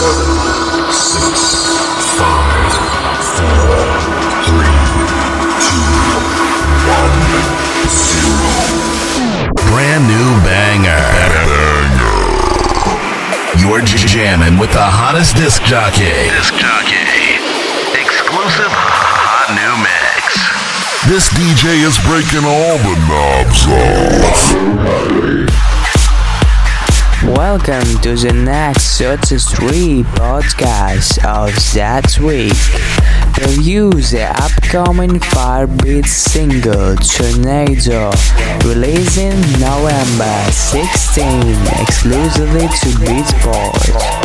Brand new banger. You're jamming with the hottest disc jockey. Exclusive hot new mix. This DJ is breaking all the knobs off. Welcome to the next 33 podcast of That Week. Review the upcoming Firebeat single Tornado, releasing November 16, exclusively to Beatport.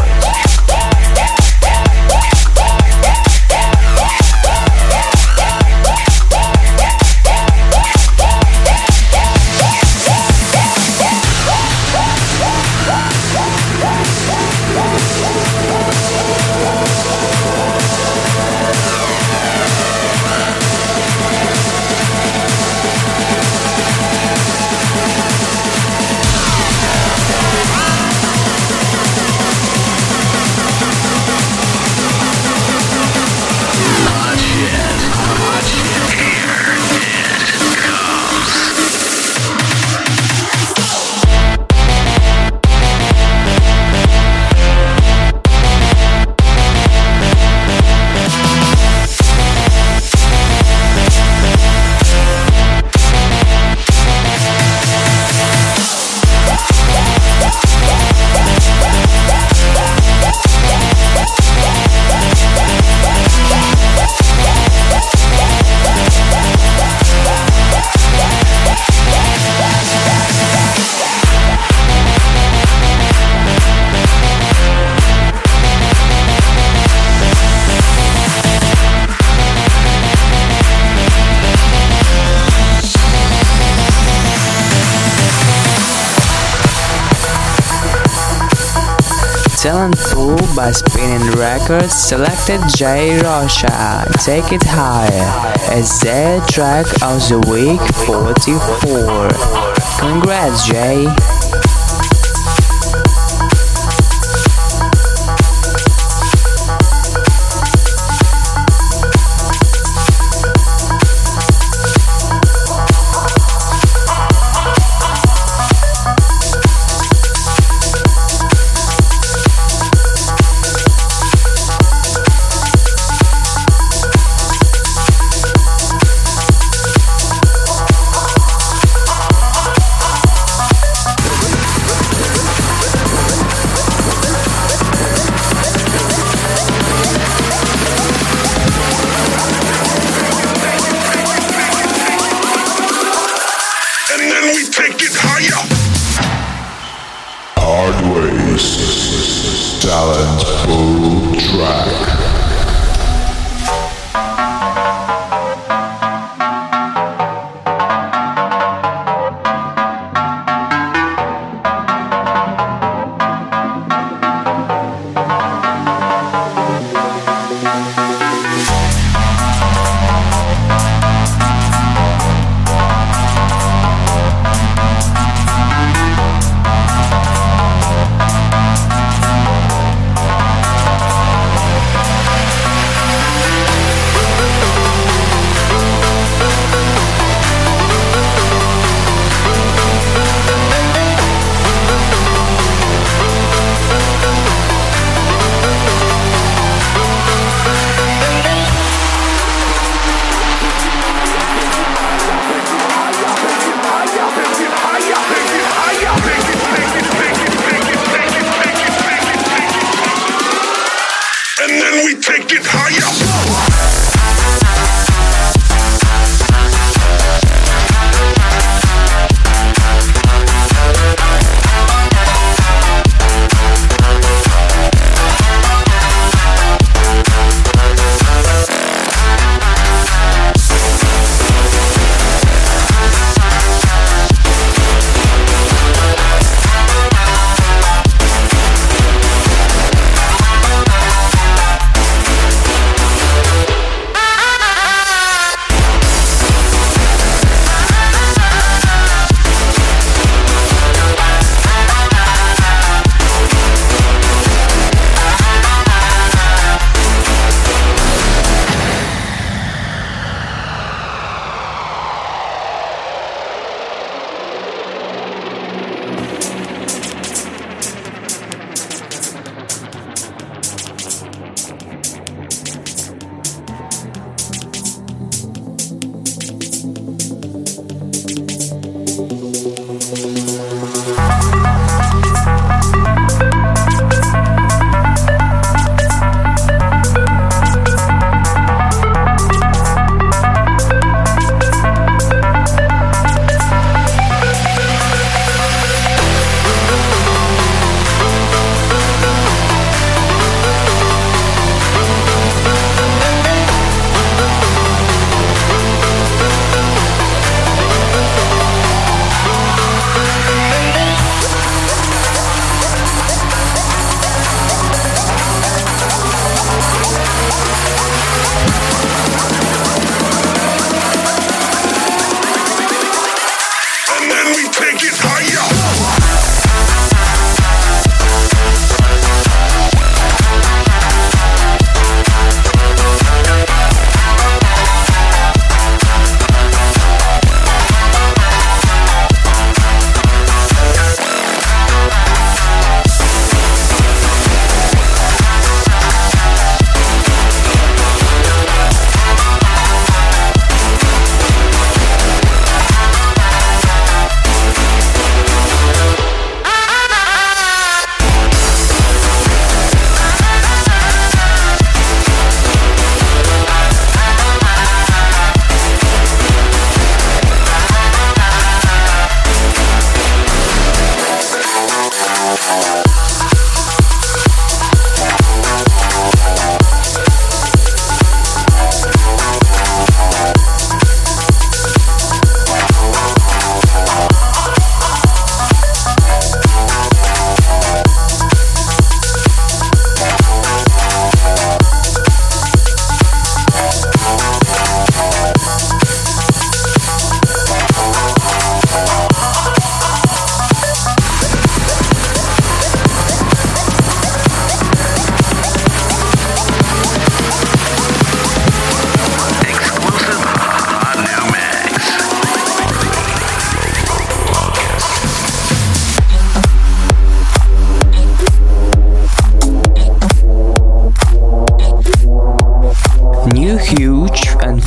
Talent Pool by Spinning Records selected Jay Rocha, Take It Higher, as their track of the week 44. Congrats, Jay!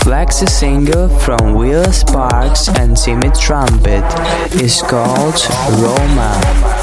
flexi single from Will Sparks and Timmy Trumpet is called Roma.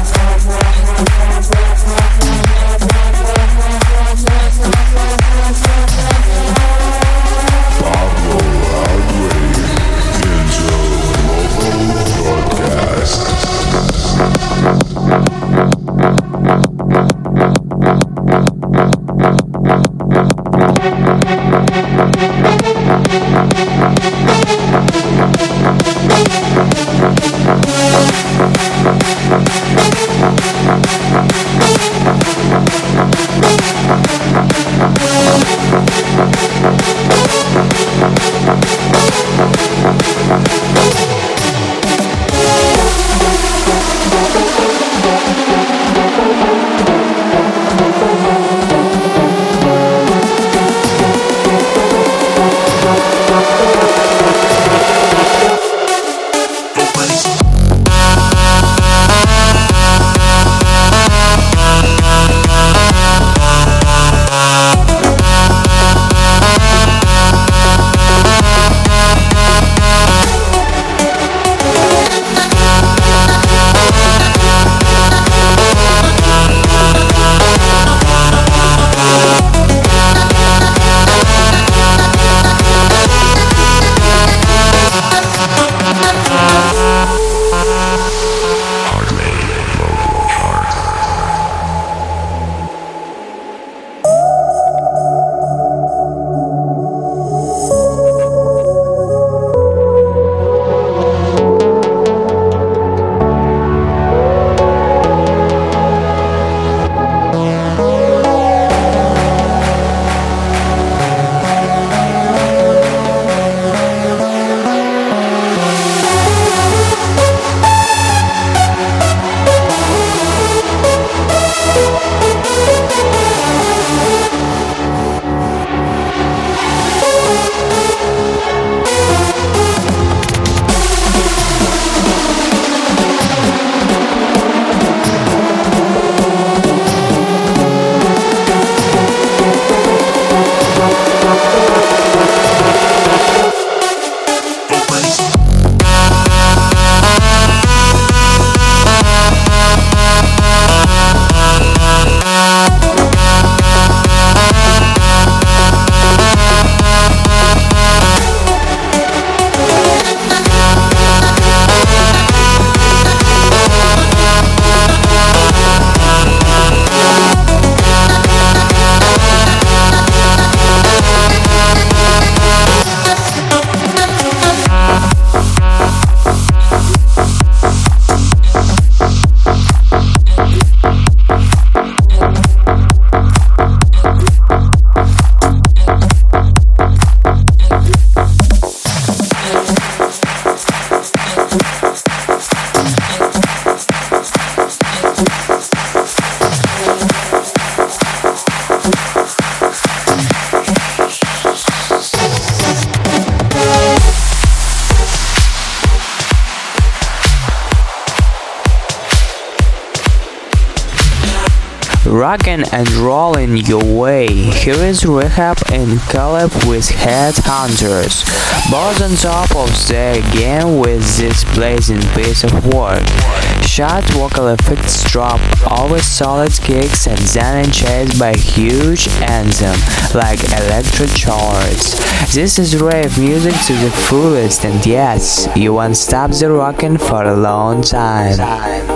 Rockin' and rollin' your way. Here is Rehab in collab with Headhunters. Both on top of their game with this blazing piece of work. Short vocal effects drop, always solid kicks, and then chased by huge anthem like electro charts. This is rave music to the fullest, and yes, you won't stop the rockin' for a long time.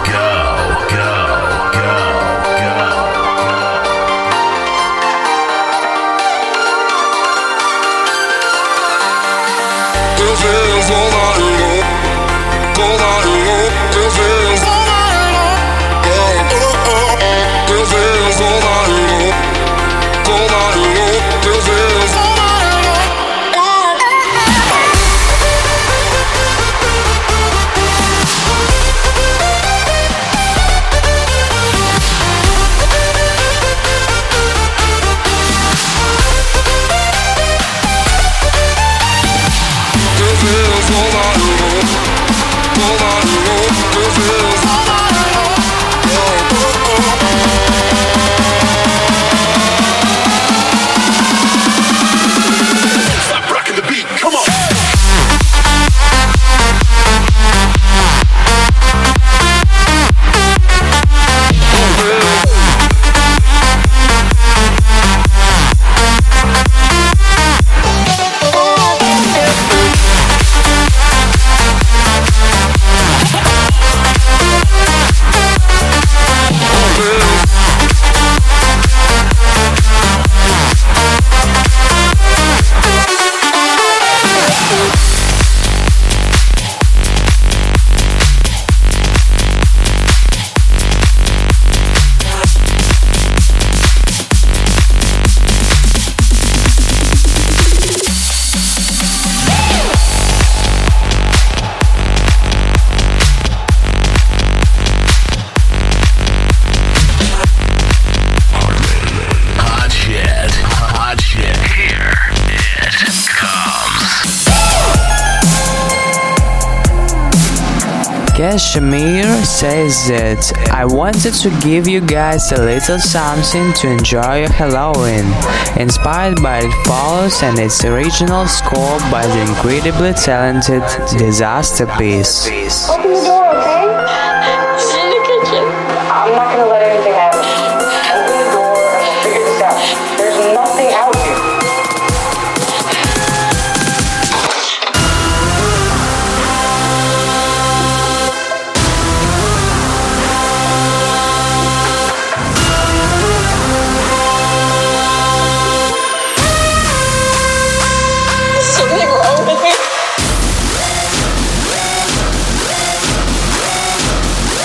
Kashmir says that I wanted to give you guys a little something to enjoy your Halloween, inspired by It Follows and its original score by the incredibly talented Disaster Piece. Open the door, okay? It's in the kitchen. I'm not gonna let anything happen. Open the door and we'll figure this out. There's nothing out here. Something wrong with me.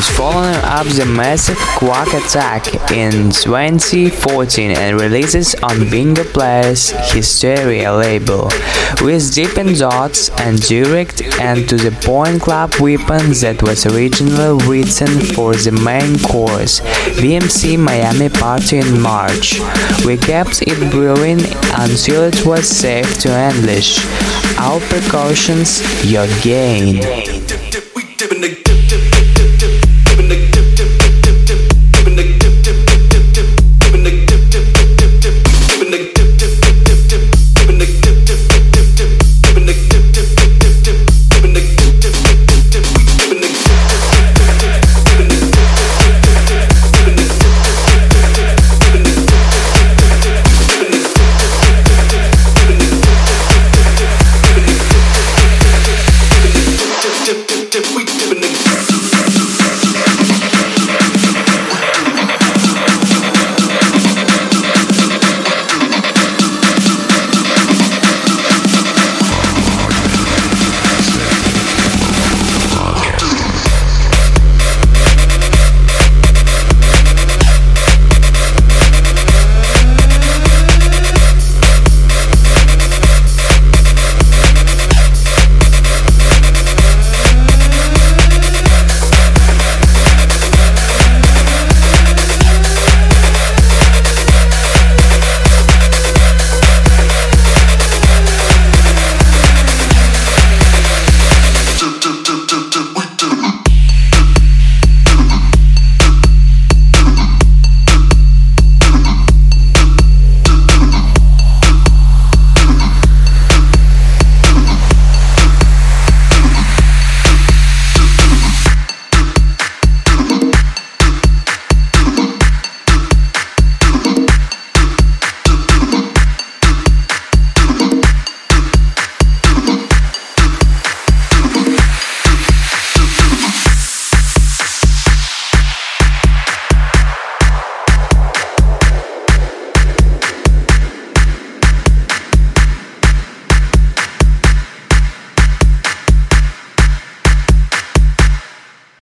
albums, following up the massive Quack Attack in 2014 and releases on Bingo Players' Hysteria label, with Dippin' Dots and direct and to the point club weapon that was originally written for the main course, VMC Miami Party in March. We kept it brewing until it was safe to unleash. Our precautions, your gain.